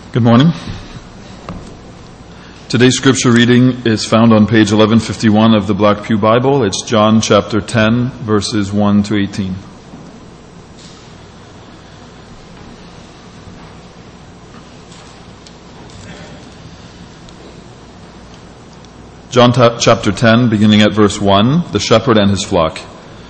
Good morning. Today's scripture reading is found on page 1151 of the Black Pew Bible. It's John chapter 10, verses 1 to 18. John chapter 10, beginning at verse 1, the shepherd and his flock.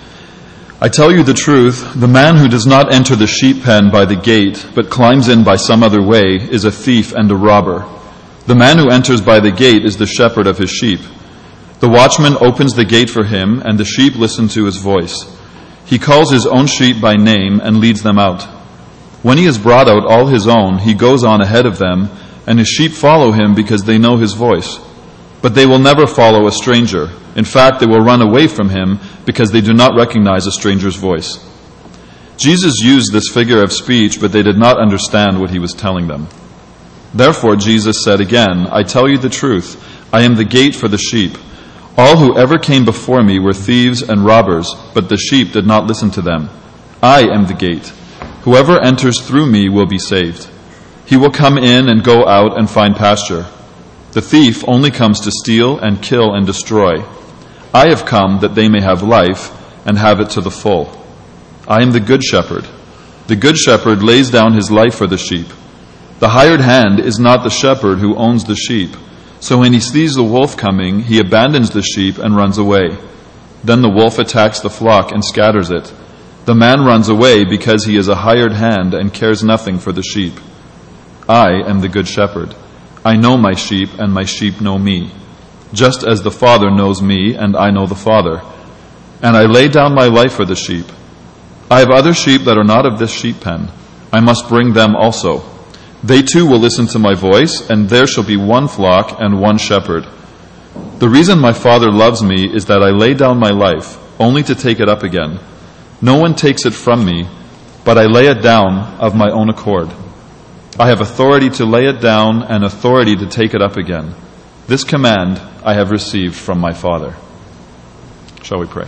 I tell you the truth, the man who does not enter the sheep pen by the gate, but climbs in by some other way, is a thief and a robber. The man who enters by the gate is the shepherd of his sheep. The watchman opens the gate for him, and the sheep listen to his voice. He calls his own sheep by name and leads them out. When he has brought out all his own, he goes on ahead of them, and his sheep follow him because they know his voice. But they will never follow a stranger. In fact, they will run away from him because they do not recognize a stranger's voice. Jesus used this figure of speech, but they did not understand what he was telling them. Therefore, Jesus said again, I tell you the truth, I am the gate for the sheep. All who ever came before me were thieves and robbers, but the sheep did not listen to them. I am the gate. Whoever enters through me will be saved. He will come in and go out and find pasture. The thief only comes to steal and kill and destroy. I have come that they may have life and have it to the full. I am the good shepherd. The good shepherd lays down his life for the sheep. The hired hand is not the shepherd who owns the sheep. So when he sees the wolf coming, he abandons the sheep and runs away. Then the wolf attacks the flock and scatters it. The man runs away because he is a hired hand and cares nothing for the sheep. I am the good shepherd. I know my sheep, and my sheep know me, just as the Father knows me, and I know the Father. And I lay down my life for the sheep. I have other sheep that are not of this sheep pen. I must bring them also. They too will listen to my voice, and there shall be one flock and one shepherd. The reason my Father loves me is that I lay down my life, only to take it up again. No one takes it from me, but I lay it down of my own accord. I have authority to lay it down and authority to take it up again. This command I have received from my Father. Shall we pray?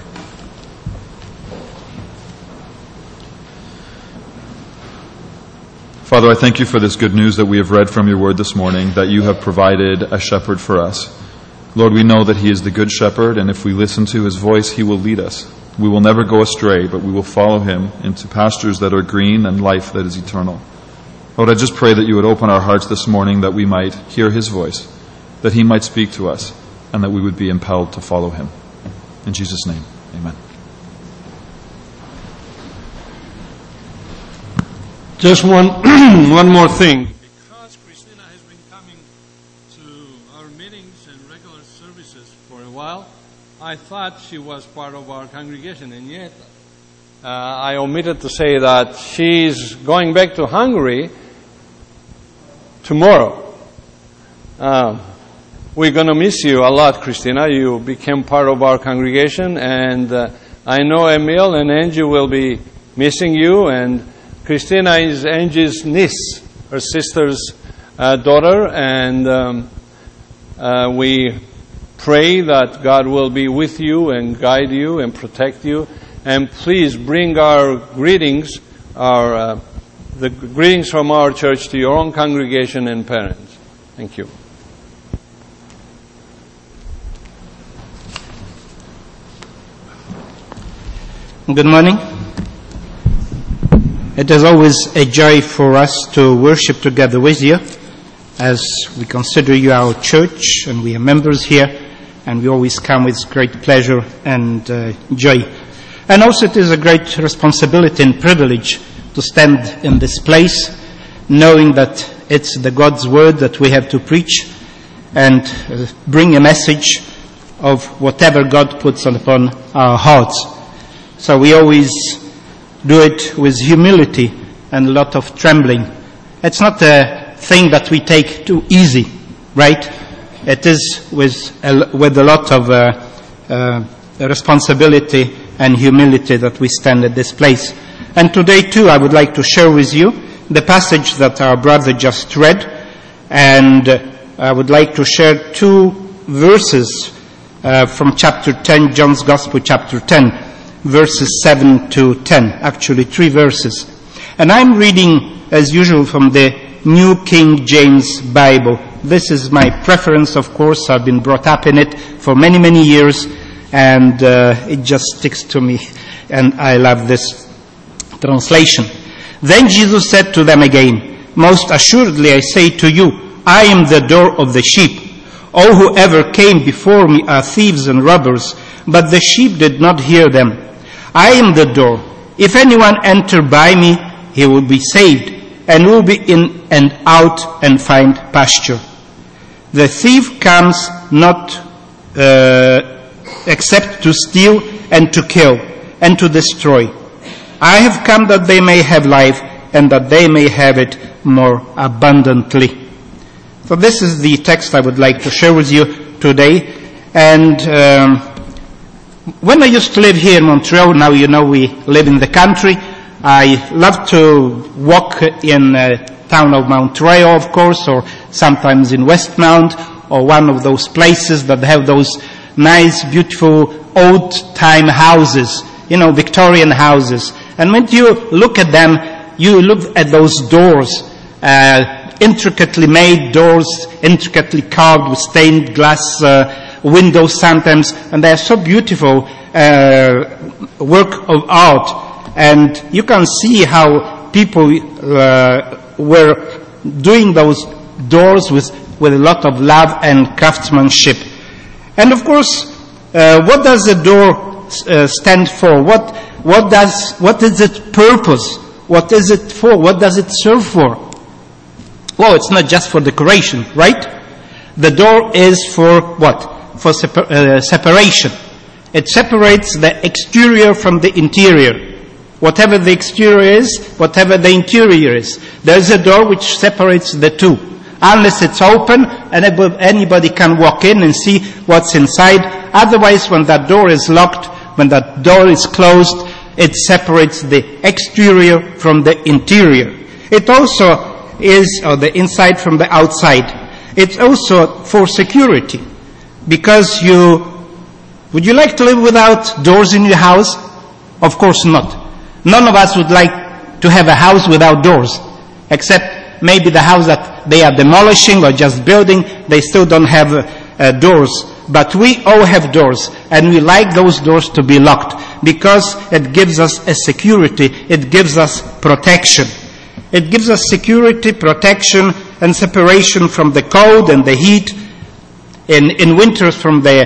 Father, I thank you for this good news that we have read from your word this morning, that you have provided a shepherd for us. Lord, we know that he is the good shepherd, and if we listen to his voice, he will lead us. We will never go astray, but we will follow him into pastures that are green and life that is eternal. Lord, I just pray that you would open our hearts this morning, that we might hear his voice, that he might speak to us, and that we would be impelled to follow him. In Jesus' name, amen. Just one more thing. Because Christina has been coming to our meetings and regular services for a while, I thought she was part of our congregation, and yet I omitted to say that she's going back to Hungary tomorrow. We're going to miss you a lot, Christina. You became part of our congregation, and I know Emil and Angie will be missing you, and Christina is Angie's niece, her sister's daughter, and we pray that God will be with you and guide you and protect you. And please bring our greetings, the greetings from our church to your own congregation and parents. Thank you. Good morning. It is always a joy for us to worship together with you, as we consider you our church and we are members here, and we always come with great pleasure and joy. And also it is a great responsibility and privilege to stand in this place, knowing that it's the God's word that we have to preach and bring a message of whatever God puts upon our hearts. So we always do it with humility and a lot of trembling. It's not a thing that we take too easy, right? It is with a lot of responsibility and humility that we stand at this place. And today too I would like to share with you the passage that our brother just read, and I would like to share two verses from chapter 10, John's Gospel chapter 10, verses 7 to 10, actually 3 verses. And I'm reading, as usual, from the New King James Bible. This is my preference, of course. I've been brought up in it for many, many years, and it just sticks to me, and I love this translation. Then Jesus said to them again, "Most assuredly I say to you, I am the door of the sheep. All who ever came before me are thieves and robbers, but the sheep did not hear them. I am the door. If anyone enter by me, he will be saved, and will be in and out and find pasture. The thief comes not except to steal and to kill and to destroy. I have come that they may have life, and that they may have it more abundantly." So this is the text I would like to share with you today. And when I used to live here in Montreal, now you know we live in the country, I love to walk in town of Mount Royal, of course, or sometimes in Westmount, or one of those places that have those nice, beautiful, old-time houses, Victorian houses. And when you look at them, you look at those doors, intricately made doors, intricately carved with stained glass windows sometimes, and they are so beautiful, work of art. And you can see how people were doing those doors with a lot of love and craftsmanship. And of course, what does the door stand for? What is its purpose? What is it for? What does it serve for? Well, it's not just for decoration, right? The door is for what? For separation. It separates the exterior from the interior. Whatever the exterior is, whatever the interior is. There's a door which separates the two. Unless it's open, anybody can walk in and see what's inside. Otherwise, when that door is locked, when that door is closed, it separates the exterior from the interior. It also is, or the inside from the outside. It's also for security. Because would you like to live without doors in your house? Of course not. None of us would like to have a house without doors, except maybe the house that they are demolishing or just building, they still don't have doors. But we all have doors, and we like those doors to be locked, because it gives us a security, it gives us protection. It gives us security, protection, and separation from the cold and the heat. In winters from the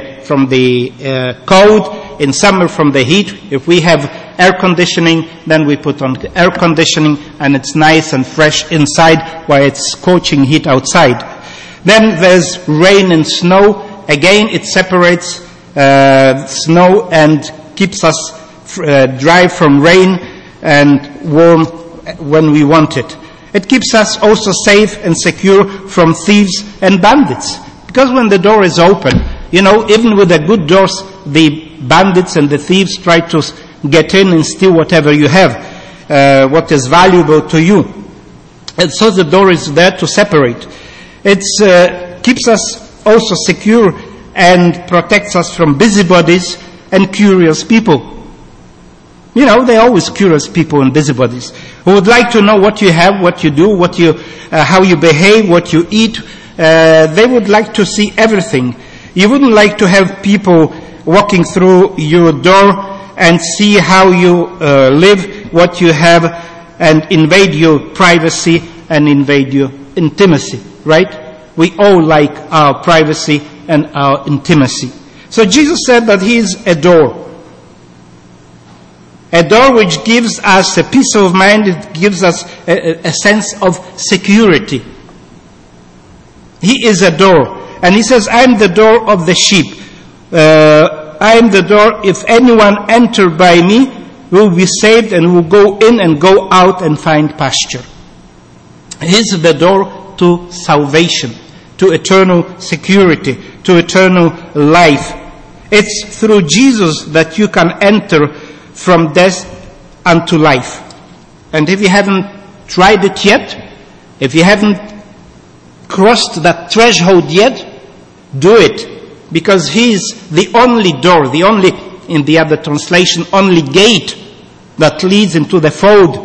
cold, in summer from the heat. If we have air conditioning, then we put on air conditioning, and it's nice and fresh inside while it's scorching heat outside. Then there's rain and snow. Again, it separates snow and keeps us dry from rain and warm when we want it. It keeps us also safe and secure from thieves and bandits. Because when the door is open, even with the good doors, the bandits and the thieves try to get in and steal whatever you have, what is valuable to you. And so the door is there to separate. It keeps us also secure and protects us from busybodies and curious people. They're always curious people and busybodies who would like to know what you have, what you do, how you behave, what you eat. They would like to see everything. You wouldn't like to have people walking through your door and see how you live, what you have, and invade your privacy and invade your intimacy, right? We all like our privacy and our intimacy. So Jesus said that He is a door. A door which gives us a peace of mind, it gives us a sense of security. He is a door. And He says, I am the door of the sheep. I am the door. If anyone enter by me, will be saved and will go in and go out and find pasture. He is the door to salvation, to eternal security, to eternal life. It's through Jesus that you can enter from death unto life. And if you haven't tried it yet, if you haven't crossed that threshold yet, do it. Because He is the only door, the only, in the other translation, only gate that leads into the fold.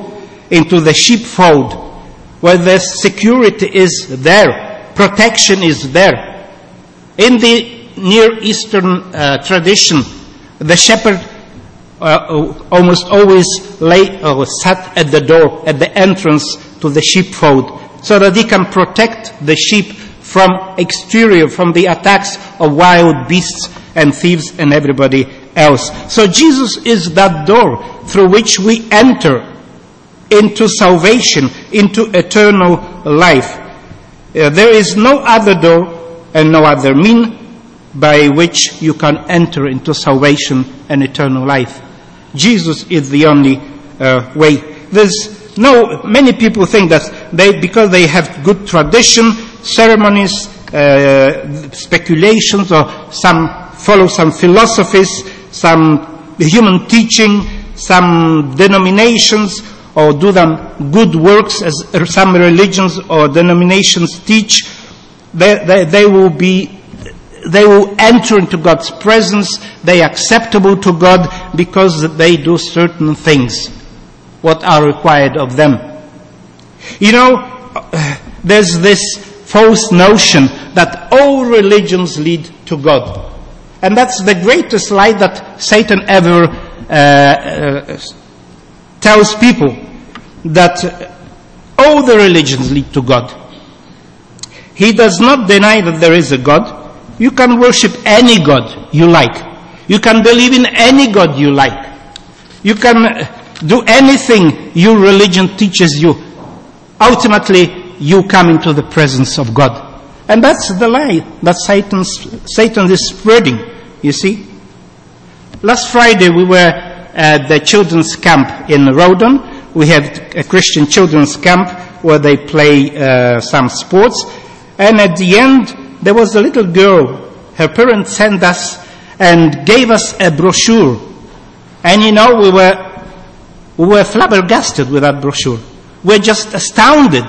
into the sheepfold, where the security is there, protection is there. In the Near Eastern tradition, the shepherd almost always sat at the door, at the entrance to the sheepfold, so that he can protect the sheep from exterior, from the attacks of wild beasts and thieves and everybody else. So Jesus is that door through which we enter into salvation, into eternal life. There is no other door and no other mean by which you can enter into salvation and eternal life. Jesus is the only way. Many people think that because they have good tradition, ceremonies, speculations, or follow some philosophies, some human teaching, some denominations, or do them good works as some religions or denominations teach, they will enter into God's presence. They are acceptable to God because they do certain things, what are required of them. There's this false notion that all religions lead to God. And that's the greatest lie that Satan ever tells people, that all the religions lead to God. He does not deny that there is a God. You can worship any God you like. You can believe in any God you like. You can do anything your religion teaches you. Ultimately, you come into the presence of God. And that's the lie that Satan is spreading, you see. Last Friday we were at the children's camp in Rodon. We had a Christian children's camp where they play some sports. And at the end, there was a little girl. Her parents sent us and gave us a brochure. And we were flabbergasted with that brochure. We're just astounded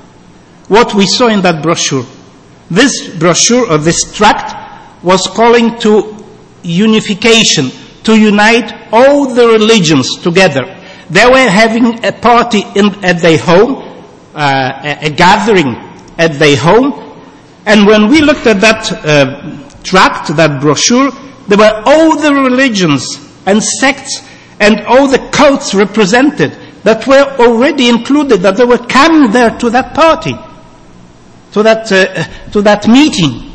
what we saw in that brochure. This brochure, or this tract, was calling to unification, to unite all the religions together. They were having a party at their home, a gathering at their home. And when we looked at that tract, that brochure, there were all the religions and sects and all the cults represented that were already included, that they were coming there to that party, to that meeting.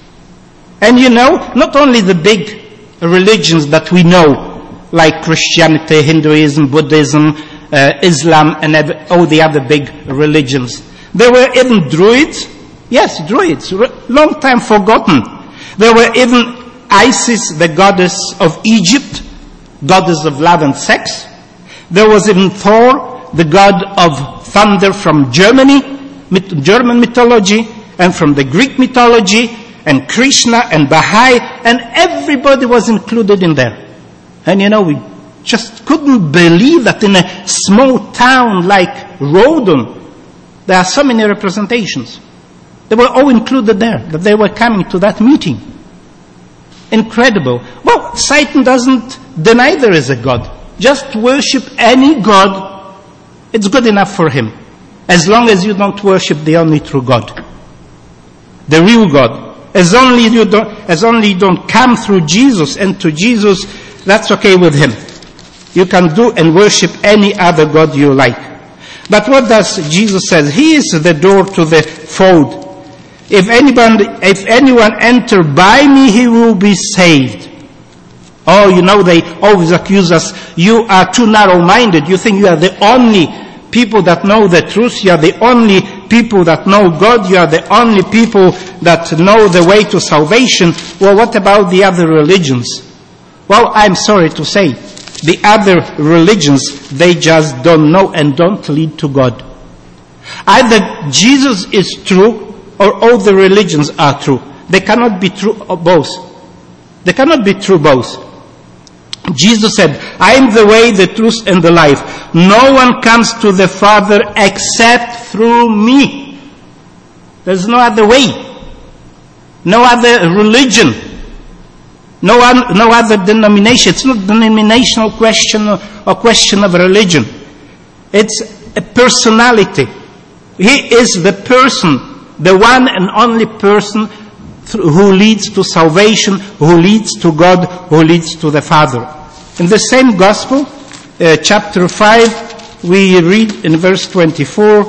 And not only the big religions that we know, like Christianity, Hinduism, Buddhism, Islam, and all the other big religions. There were even Druids. Yes, Druids, long time forgotten. There were even Isis, the goddess of Egypt, goddess of love and sex. There was even Thor, the god of thunder from Germany, German mythology, and from the Greek mythology, and Krishna and Baha'i, and everybody was included in there. And we just couldn't believe that in a small town like Rodon, there are so many representations. They were all included there, that they were coming to that meeting. Incredible. Well, Satan doesn't deny there is a God. Just worship any God. It's good enough for him. As long as you don't worship the only true God. The real God. As only you don't come through Jesus and to Jesus, that's okay with him. You can do and worship any other God you like. But what does Jesus say? He is the door to the fold. If anyone enter by me, he will be saved. Oh, they always accuse us, you are too narrow-minded. You think you are the only people that know the truth. You are the only people that know God. You are the only people that know the way to salvation. Well, what about the other religions? Well, I'm sorry to say, the other religions, they just don't know and don't lead to God. Either Jesus is true or all the religions are true. They cannot be true both. They cannot be true both. Jesus said, I am the way, the truth, and the life. No one comes to the Father except through me. There's no other way. No other religion. No other denomination. It's not a denominational question or question of religion. It's a personality. He is the person, the one and only person who leads to salvation, who leads to God, who leads to the Father. In the same Gospel, chapter 5, we read in verse 24,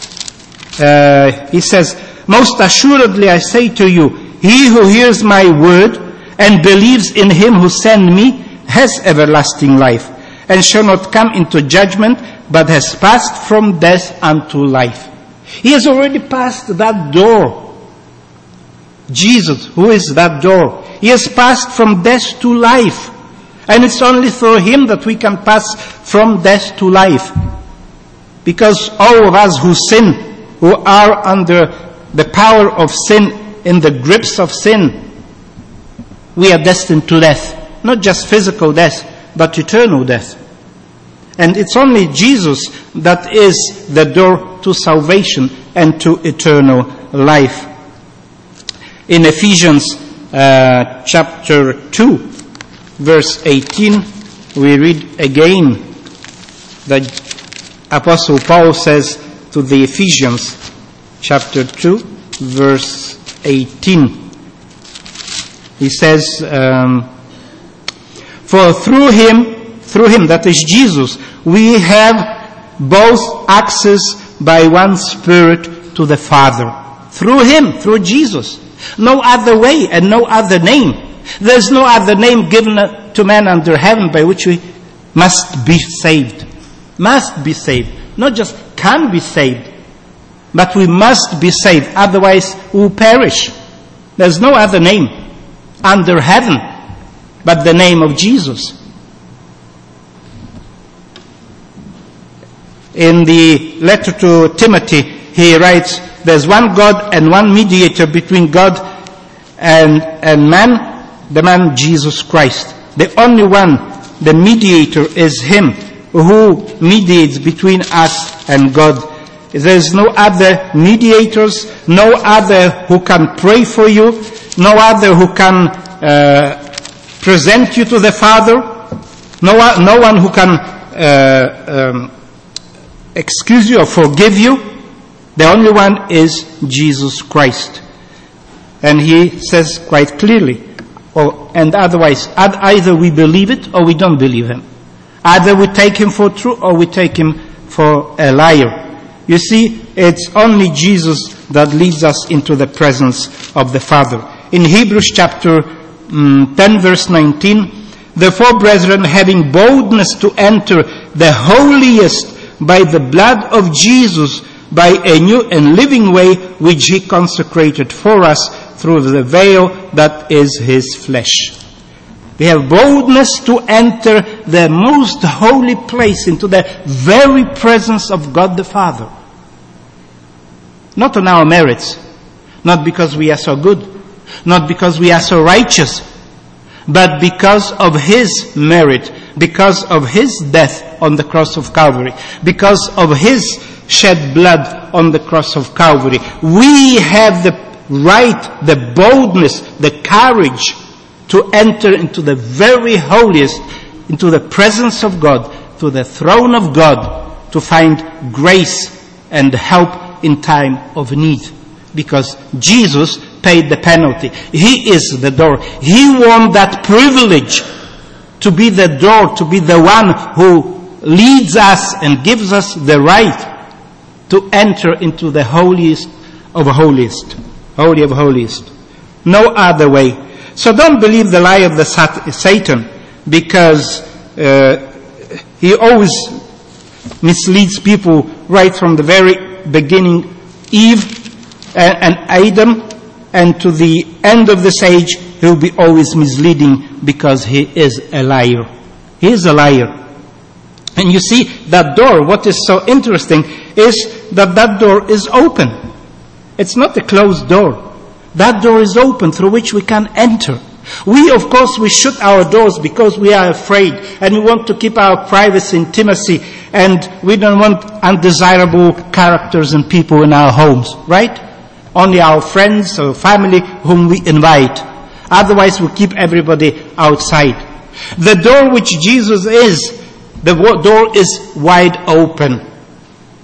he says, "Most assuredly I say to you, he who hears my word and believes in him who sent me has everlasting life, and shall not come into judgment, but has passed from death unto life." He has already passed that door. Jesus, who is that door, he has passed from death to life. And it's only through him that we can pass from death to life. Because all of us who sin, who are under the power of sin, in the grips of sin, we are destined to death. Not just physical death, but eternal death. And it's only Jesus that is the door to salvation and to eternal life. In Ephesians chapter 2, verse 18, we read again that Apostle Paul says to the Ephesians, chapter 2, verse 18. He says, "For through him, that is Jesus, we have both access by one Spirit to the Father." Through him, through Jesus. No other way and no other name. There's no other name given to man under heaven by which we must be saved. Must be saved. Not just can be saved, but we must be saved. Otherwise we will perish. There's no other name under heaven but the name of Jesus. In the letter to Timothy, he writes, "There's one God and one mediator between God and man, the man Jesus Christ." The only one, the mediator, is him who mediates between us and God. There's no other mediators, no other who can pray for you, no other who can present you to the Father, no one who can excuse you or forgive you. The only one is Jesus Christ. And he says quite clearly, and otherwise, either we believe it or we don't believe him. Either we take him for true or we take him for a liar. You see, it's only Jesus that leads us into the presence of the Father. In Hebrews chapter 10, verse 19, "Therefore, brethren, having boldness to enter the holiest by the blood of Jesus, by a new and living way which he consecrated for us through the veil that is his flesh." We have boldness to enter the most holy place, into the very presence of God the Father. Not on our merits, not because we are so good, not because we are so righteous, but because of his merit, because of his death on the cross of Calvary, because of his shed blood on the cross of Calvary. We have the right, the boldness, the courage to enter into the very holiest, into the presence of God, to the throne of God, to find grace and help in time of need. Because Jesus paid the penalty. He is the door. He won that privilege to be the door, to be the one who leads us and gives us the right to enter into the holiest of holiest, holy of holiest. No other way. So don't believe the lie of the Satan, because he always misleads people right from the very beginning. Eve and Adam, and to the end of this age, he will be always misleading, because he is a liar. He is a liar. And you see, that door, what is so interesting is that door is open. It's not a closed door. That door is open through which we can enter. We, of course, we shut our doors because we are afraid and we want to keep our privacy, intimacy, and we don't want undesirable characters and people in our homes, right? Only our friends or family whom we invite. Otherwise, we keep everybody outside. The door which Jesus is, the door is wide open.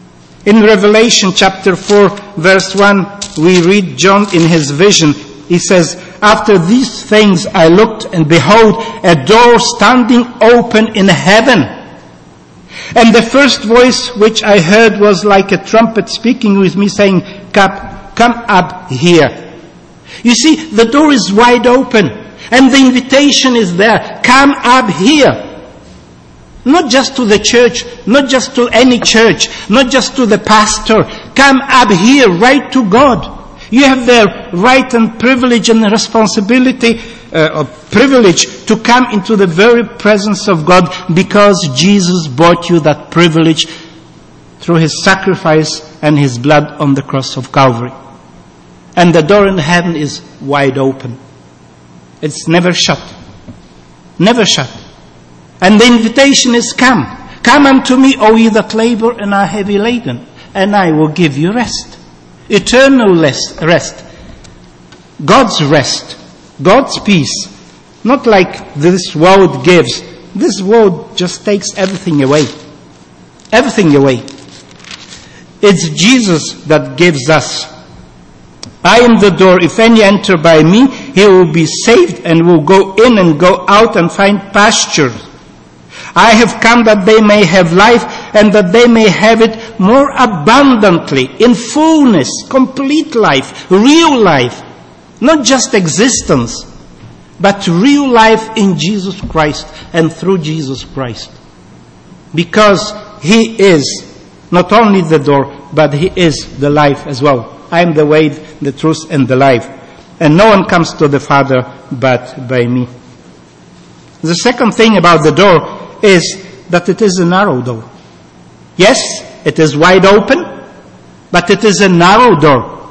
In Revelation chapter 4, verse 1, we read John in his vision. He says, "After these things I looked, and behold, a door standing open in heaven. And the first voice which I heard was like a trumpet speaking with me, saying, Come up here." You see, the door is wide open, and the invitation is there. Come up here. Not just to the church, not just to any church, not just to the pastor. Come up here, right to God. You have the right and privilege and responsibility or privilege to come into the very presence of God, because Jesus bought you that privilege through his sacrifice and his blood on the cross of Calvary. And the door in heaven is wide open. It's never shut. Never shut. And the invitation is, come. Come unto me, O ye that labor and are heavy laden, and I will give you rest. Eternal rest. God's rest. God's peace. Not like this world gives. This world just takes everything away. Everything away. It's Jesus that gives us. I am the door. If any enter by me, he will be saved and will go in and go out and find pasture. I have come that they may have life, and that they may have it more abundantly, in fullness, complete life, real life. Not just existence, but real life in Jesus Christ and through Jesus Christ. Because he is not only the door, but he is the life as well. I am the way, the truth, and the life. And no one comes to the Father but by me. The second thing about the door is that it is a narrow door. Yes, it is wide open, but it is a narrow door.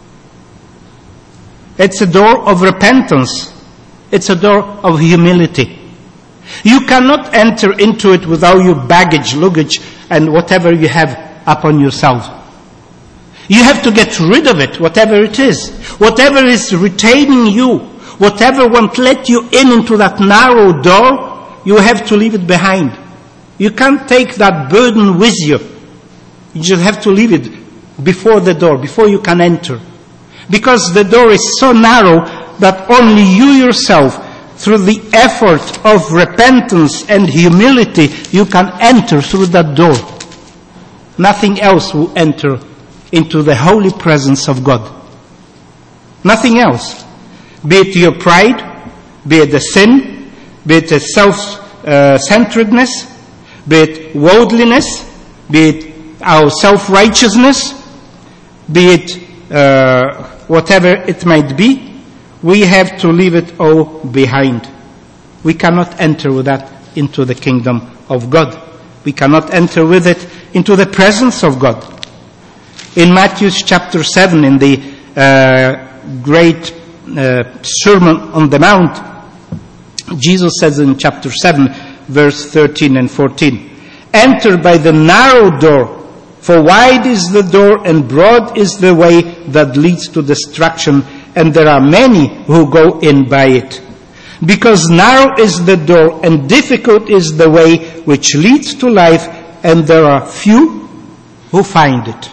It's a door of repentance. It's a door of humility. You cannot enter into it without your baggage, luggage, and whatever you have upon yourself. You have to get rid of it, whatever it is. Whatever is retaining you, whatever won't let you in into that narrow door, you have to leave it behind. You can't take that burden with you. You just have to leave it before the door, before you can enter. Because the door is so narrow that only you yourself, through the effort of repentance and humility, you can enter through that door. Nothing else will enter into the holy presence of God. Nothing else. Be it your pride, be it the sin, be it a self-centeredness, be it worldliness, be it our self-righteousness, be it whatever it might be, we have to leave it all behind. We cannot enter with that into the kingdom of God. We cannot enter with it into the presence of God. In Matthew chapter 7, in the great Sermon on the Mount, Jesus says in chapter 7, verse 13 and 14, "Enter by the narrow door, for wide is the door and broad is the way that leads to destruction, and there are many who go in by it. Because narrow is the door and difficult is the way which leads to life, and there are few who find it."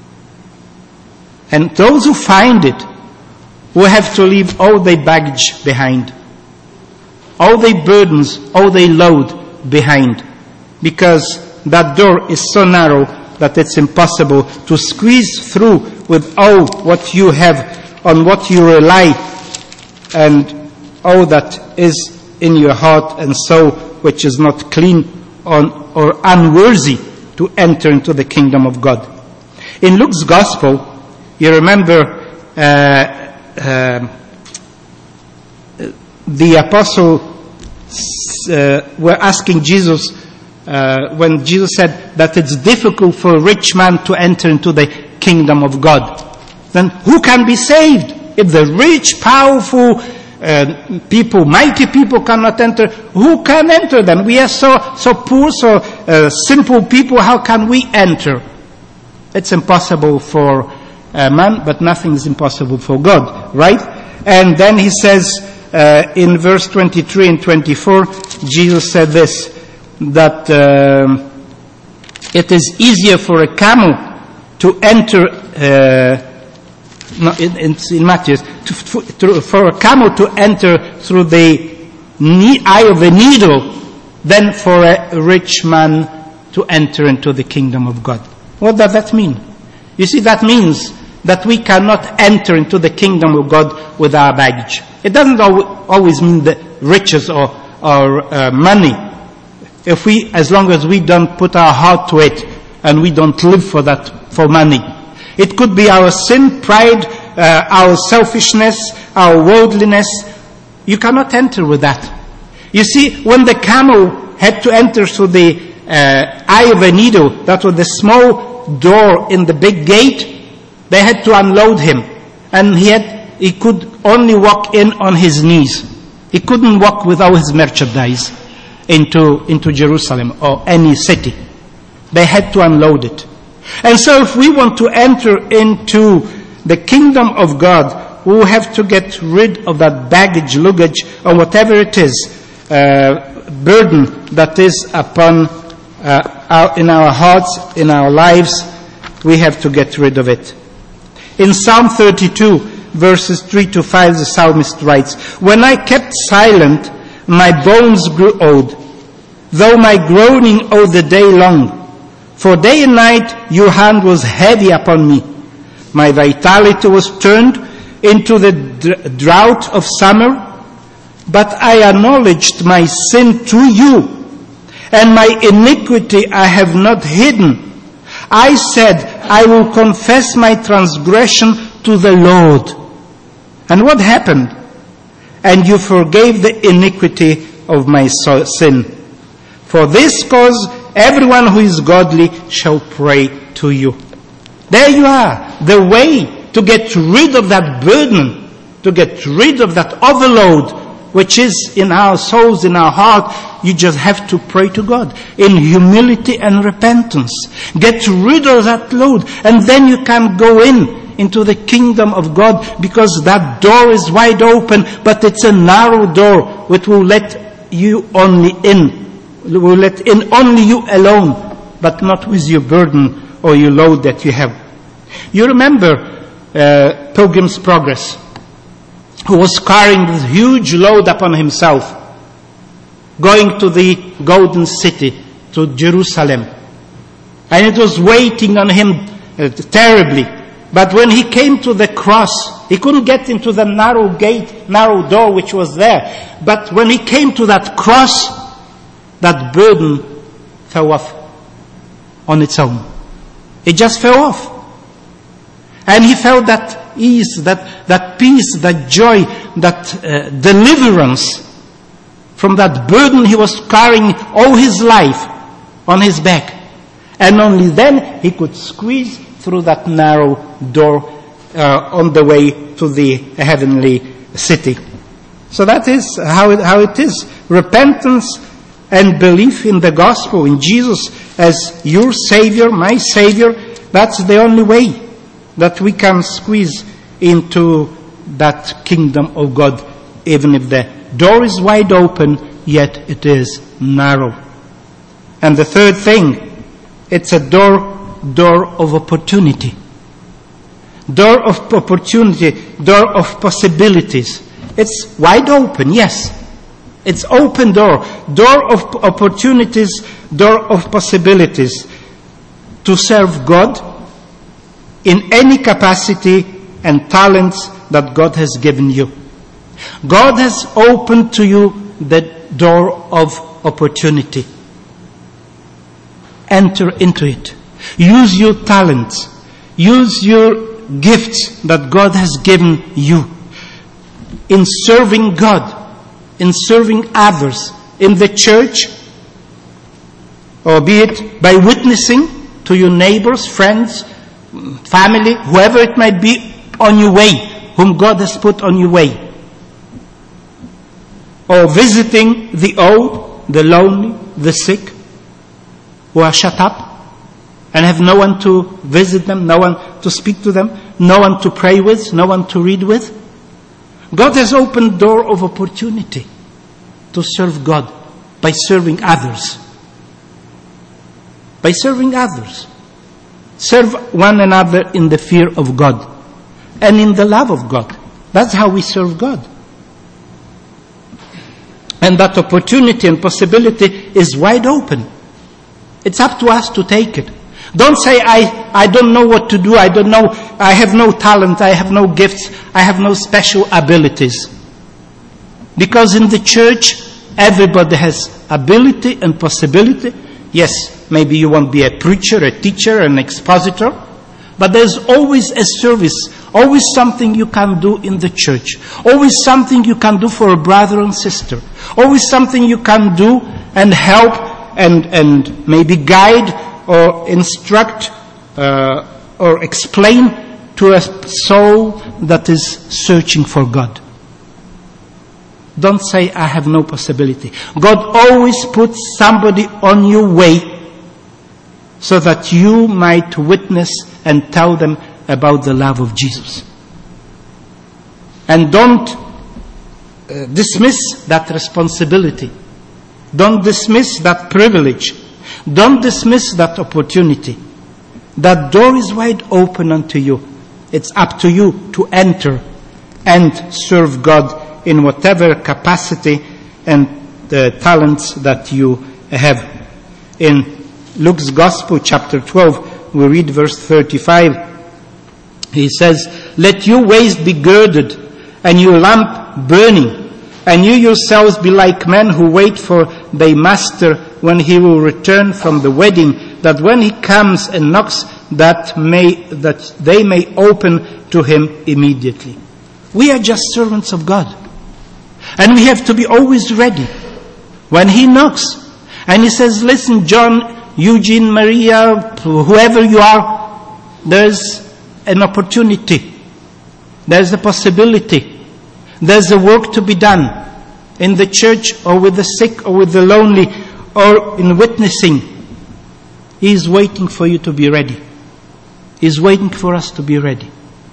And those who find it will have to leave all their baggage behind. All their burdens, all their load behind. Because that door is so narrow that it's impossible to squeeze through with all what you have, on what you rely, and all that is in your heart and soul, which is not clean or unworthy to enter into the kingdom of God. In Luke's Gospel, you remember the apostles were asking Jesus, when Jesus said that it's difficult for a rich man to enter into the kingdom of God. Then who can be saved? If the rich, powerful people, mighty people cannot enter, who can enter then? We are so poor, so simple people, how can we enter? It's impossible for man, but nothing is impossible for God, right? And then he says, in verse 23 and 24, Jesus said this, that it is easier for a camel to enter, in Matthew, for a camel to enter through the eye of a needle than for a rich man to enter into the kingdom of God. What does that mean? You see, that means that we cannot enter into the kingdom of God with our baggage. It doesn't always mean the riches or money. As long as we don't put our heart to it and we don't live for money. It could be our sin, pride, our selfishness, our worldliness. You cannot enter with that. You see, when the camel had to enter through the eye of a needle, that was the small door in the big gate, they had to unload him. And he could only walk in on his knees. He couldn't walk with all his merchandise into Jerusalem or any city. They had to unload it. And so if we want to enter into the kingdom of God, we will have to get rid of that baggage, luggage, or whatever it is, burden that is upon in our hearts, in our lives. We have to get rid of it. In Psalm 32, verses 3 to 5, the psalmist writes, "When I kept silent, my bones grew old, though my groaning all the day long. For day and night your hand was heavy upon me. My vitality was turned into the drought of summer. But I acknowledged my sin to you, and my iniquity I have not hidden. I said, I will confess my transgression to the Lord." And what happened? "And you forgave the iniquity of my sin. For this cause, everyone who is godly shall pray to you." There you are, the way to get rid of that burden, to get rid of that overload, which is in our souls, in our heart. You just have to pray to God in humility and repentance. Get rid of that load, and then you can go into the kingdom of God, because that door is wide open, but it's a narrow door which will let you only in. Will let in only you alone, but not with your burden or your load that you have. You remember Pilgrim's Progress, who was carrying this huge load upon himself, going to the Golden City, to Jerusalem. And it was waiting on him terribly. But when he came to the cross, he couldn't get into the narrow gate, narrow door which was there. But when he came to that cross, that burden fell off on its own. It just fell off. And he felt that ease, that peace, that joy, that deliverance from that burden he was carrying all his life on his back. And only then he could squeeze through that narrow door on the way to the heavenly city. So that is how it is. Repentance and belief in the gospel, in Jesus as your Savior, my Savior, that's the only way that we can squeeze into that kingdom of God, even if the door is wide open, yet it is narrow. And the third thing, it's a door of opportunity. Door of opportunity, door of possibilities. It's wide open, yes. It's open door of opportunities, door of possibilities to serve God in any capacity and talents that God has given you. God has opened to you the door of opportunity. Enter into it. Use your talents. Use your gifts that God has given you in serving God, in serving others, in the church, or be it by witnessing to your neighbors, friends, family, whoever it might be on your way, whom God has put on your way. Or visiting the old, the lonely, the sick, who are shut up and have no one to visit them, no one to speak to them, no one to pray with, no one to read with. God has opened door of opportunity to serve God by serving others. By serving others. Serve one another in the fear of God and in the love of God. That's how we serve God. And that opportunity and possibility is wide open. It's up to us to take it. Don't say, I don't know what to do, I have no talent, I have no gifts, I have no special abilities. Because in the church, everybody has ability and possibility. Yes, maybe you won't be a preacher, a teacher, an expositor, but there's always a service, always something you can do in the church, always something you can do for a brother and sister, always something you can do and help and maybe guide or instruct or explain to a soul that is searching for God. Don't say, I have no possibility. God always puts somebody on your way so that you might witness and tell them about the love of Jesus. And don't dismiss that responsibility. Don't dismiss that privilege. Don't dismiss that opportunity. That door is wide open unto you. It's up to you to enter and serve God in whatever capacity and the talents that you have. In Luke's Gospel, chapter 12, we read verse 35. He says, let your waist be girded and your lamp burning, and you yourselves be like men who wait for their master when he will return from the wedding, that when he comes and knocks, that they may open to him immediately. We are just servants of God. And we have to be always ready. When he knocks and he says, listen, John, Eugene, Maria, whoever you are, there's an opportunity. There's a possibility. There's a work to be done in the church or with the sick or with the lonely or in witnessing. He's waiting for you to be ready. He's waiting for us to be ready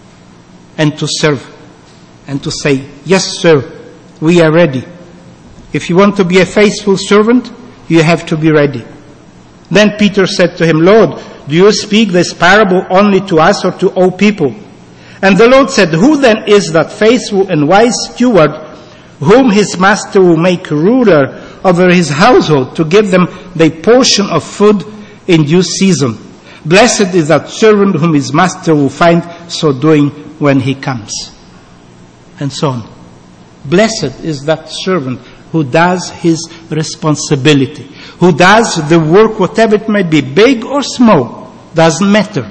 and to serve and to say, yes, sir, we are ready. If you want to be a faithful servant, you have to be ready. Then Peter said to him, Lord, do you speak this parable only to us or to all people? And the Lord said, who then is that faithful and wise steward whom his master will make ruler over his household to give them their portion of food in due season? Blessed is that servant whom his master will find so doing when he comes. And so on. Blessed is that servant who does his responsibility, who does the work, whatever it may be, big or small, doesn't matter.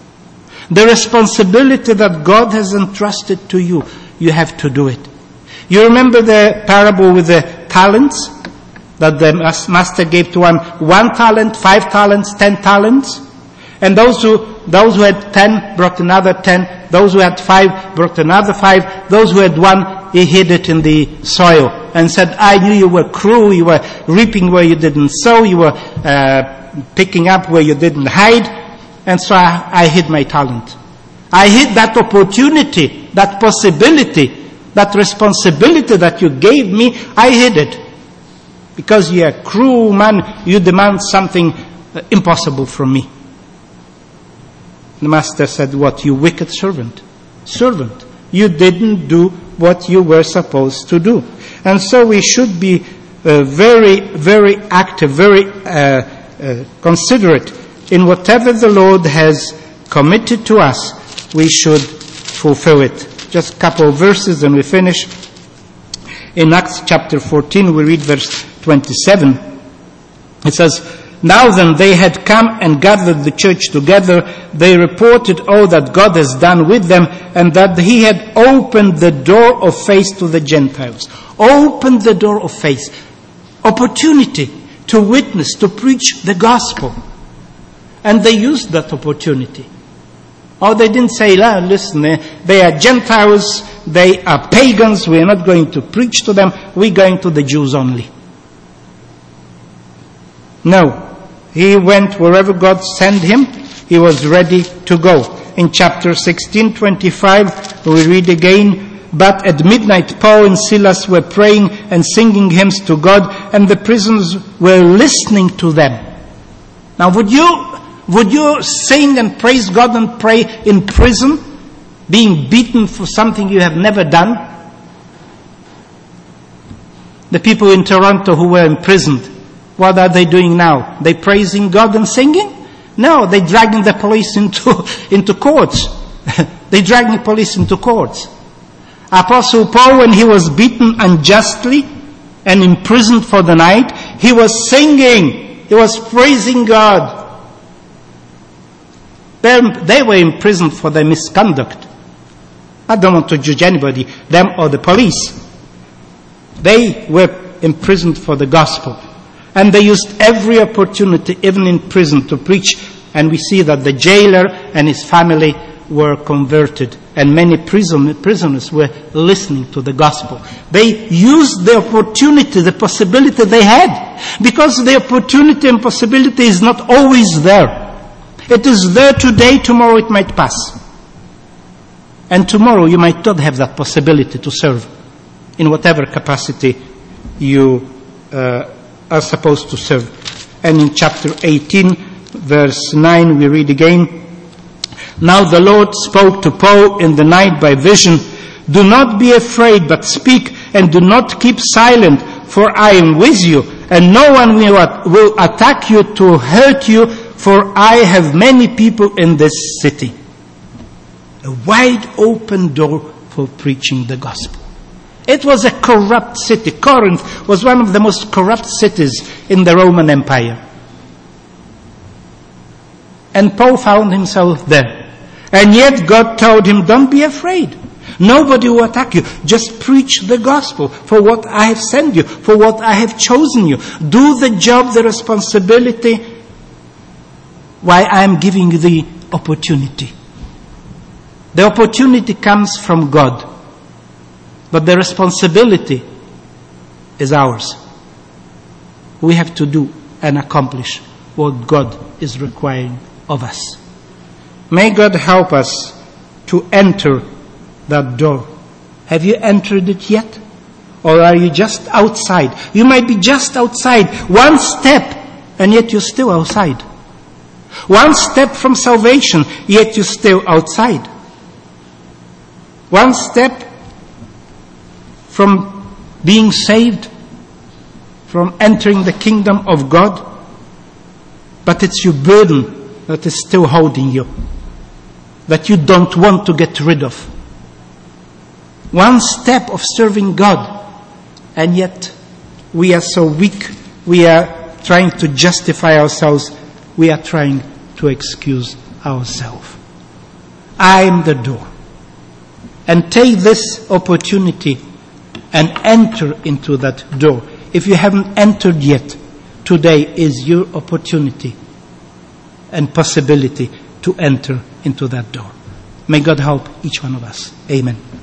The responsibility that God has entrusted to you, you have to do it. You remember the parable with the talents that the master gave to one talent, 5 talents, 10 talents? And those who had 10 brought another 10. Those who had 5 brought another 5. Those who had 1, he hid it in the soil and said, I knew you were cruel, you were reaping where you didn't sow, you were picking up where you didn't hide, and so I hid my talent. I hid that opportunity, that possibility, that responsibility that you gave me, I hid it. Because you're a cruel man, you demand something impossible from me. The master said, what, you wicked servant? Servant, you didn't do what you were supposed to do. And so we should be very, very active, very considerate in whatever the Lord has committed to us. We should fulfill it. Just a couple of verses and we finish. In Acts chapter 14, we read verse 27. It says, now then they had come and gathered the church together. They reported all that God has done with them and that he had opened the door of faith to the Gentiles. Opened the door of faith. Opportunity to witness, to preach the gospel. And they used that opportunity. Or they didn't say, listen, they are Gentiles, they are pagans, we are not going to preach to them, we're going to the Jews only. No. He went wherever God sent him, he was ready to go. In chapter 16:25, we read again, but at midnight Paul and Silas were praying and singing hymns to God, and the prisoners were listening to them. Now would Would you sing and praise God and pray in prison, being beaten for something you have never done? The people in Toronto who were imprisoned, what are they doing now? They praising God and singing? No, they're dragging the police into courts. They're dragging the police into courts. Apostle Paul, when he was beaten unjustly and imprisoned for the night, he was singing. He was praising God. They were imprisoned for their misconduct. I don't want to judge anybody, them or the police. They were imprisoned for the gospel. And they used every opportunity, even in prison, to preach. And we see that the jailer and his family were converted. And many prisoners were listening to the gospel. They used the opportunity, the possibility they had. Because the opportunity and possibility is not always there. It is there today, tomorrow it might pass. And tomorrow you might not have that possibility to serve in whatever capacity you are supposed to serve. And in chapter 18, verse 9, we read again, "Now the Lord spoke to Paul in the night by vision, 'Do not be afraid, but speak, and do not keep silent, for I am with you, and no one will attack you to hurt you, for I have many people in this city.'" A wide open door for preaching the gospel. It was a corrupt city. Corinth was one of the most corrupt cities in the Roman Empire. And Paul found himself there. And yet God told him, "Don't be afraid. Nobody will attack you. Just preach the gospel for what I have sent you, for what I have chosen you. Do the job, the responsibility, why I am giving you the opportunity." The opportunity comes from God, but the responsibility is ours. We have to do and accomplish what God is requiring of us. May God help us to enter that door. Have you entered it yet? Or are you just outside? You might be just outside, one step, and yet you're still outside. One step from salvation, yet you're still outside. One step from being saved, from entering the kingdom of God, but it's your burden that is still holding you, that you don't want to get rid of. One step of serving God, and yet we are so weak, we are trying to justify ourselves, we are trying to excuse ourselves. I am the door. And take this opportunity and enter into that door. If you haven't entered yet, today is your opportunity and possibility to enter into that door. May God help each one of us. Amen.